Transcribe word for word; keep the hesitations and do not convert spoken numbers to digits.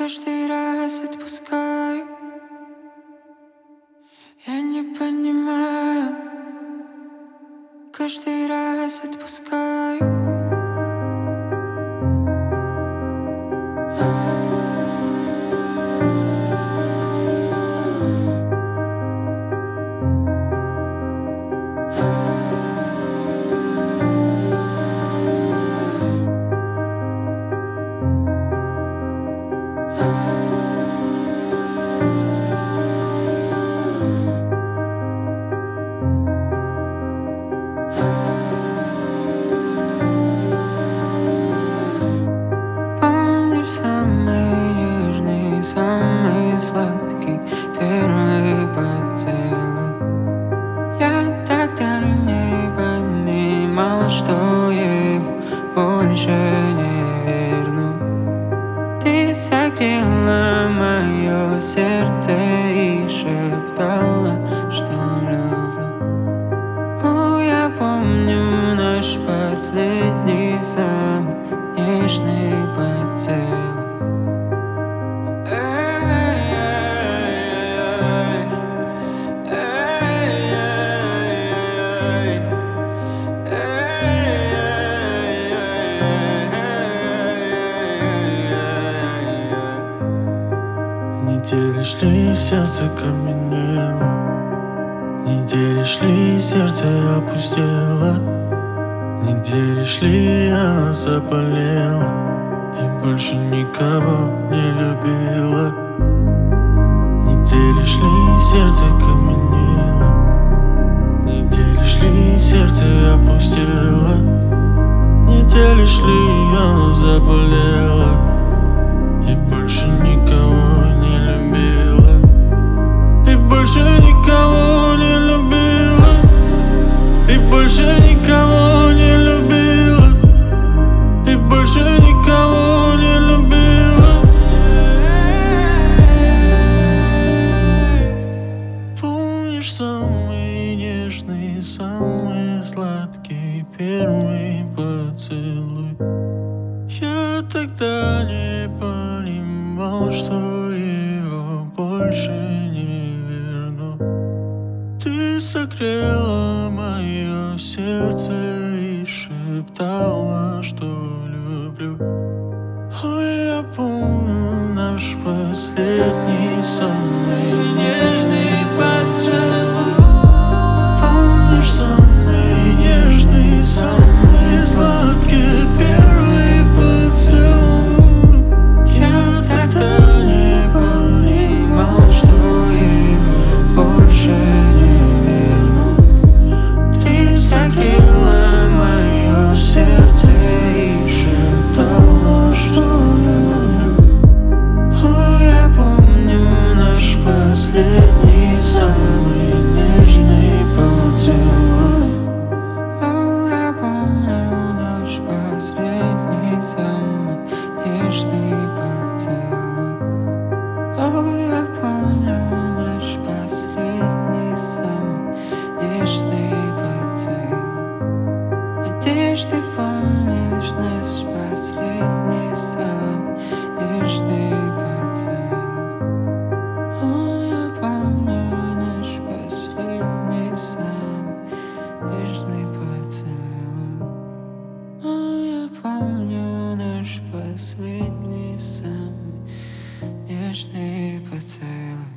Каждый раз отпускаю. Я не понимаю. Каждый раз отпускаю. Помнишь самый нежный, самый сладкий первый поцелуй? Я тогда не понимал, что его больше не верну. Ты согрела мое сердце и шептала, что люблю. О, я помню наш последний самый нежный поцелуй. Недели шли, сердце каменело. Недели шли, сердце опустело. Недели шли, она заболела и больше никого не любила. Недели шли, сердце каменело. Недели шли, сердце опустело. Недели шли, она заболела и больше никого не любила. И больше никого не любила. И больше никого не любила. И больше никого не любила. Помнишь самый нежный, самый сладкий первый поцелуй? Я тогда не понимал, что его больше не верну. Ты согрела мое сердце и шептала, что люблю. Ой, я помню наш последний самый нежный поцелуй. Помнишь самый нежный, самый сладкий первый поцелуй? Я тогда не понимал, что его больше не верну. Ты согрела мое сердце и шептала, что люблю. Ой, я помню наш последний самый нежный поцелуй. О, я помню наш последний самый нежный поцелуй. О, я помню наш последний самый нежный поцелуй. Надеюсь, ты помнишь наш последний самый нежный поцелуй. О, я помню наш последний самый нежный поцелуй. О, я помню наш последний самый нежный поцелуй.